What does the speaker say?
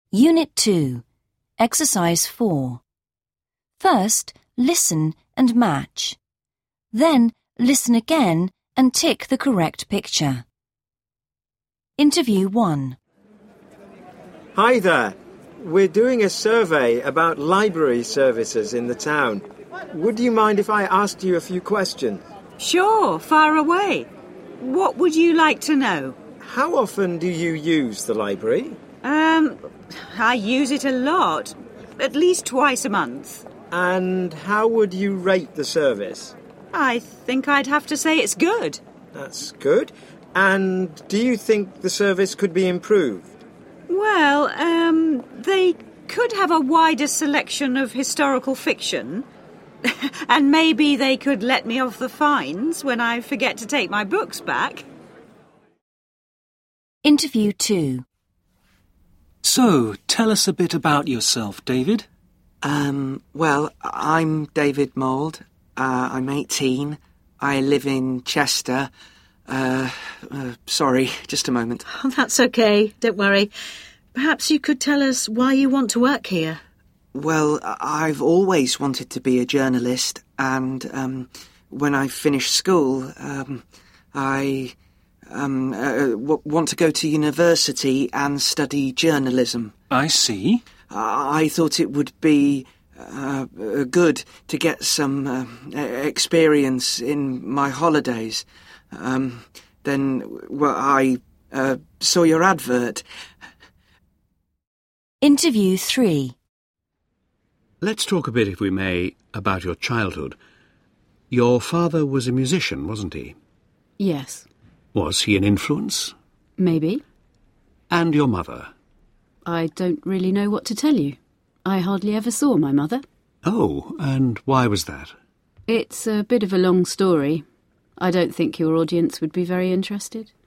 Unit 2, Exercise 4. First, listen and match. Then, listen again and tick the correct picture. Interview 1. Hi there. We're doing a survey about library services in the town. Would you mind if I asked you a few questions? Sure, fire away. What would you like to know? How often do you use the library? I use it a lot. At least twice a month. And how would you rate the service? I think I'd have to say it's good. That's good. And do you think the service could be improved? Well, they could have a wider selection of historical fiction. And maybe they could let me off the fines when I forget to take my books back. Interview 2. So, tell us a bit about yourself, David. Well, I'm David Mould. I'm 18. I live in Chester. Sorry, just a moment. Oh, that's okay, don't worry. Perhaps you could tell us why you want to work here. Well, I've always wanted to be a journalist, and when I finished school, I want to go to university and study journalism. I see. I thought it would be good to get some experience in my holidays. I saw your advert. Interview 3. Let's talk a bit, if we may, about your childhood. Your father was a musician, wasn't he? Yes. Was he an influence? Maybe. And your mother? I don't really know what to tell you. I hardly ever saw my mother. Oh, and why was that? It's a bit of a long story. I don't think your audience would be very interested.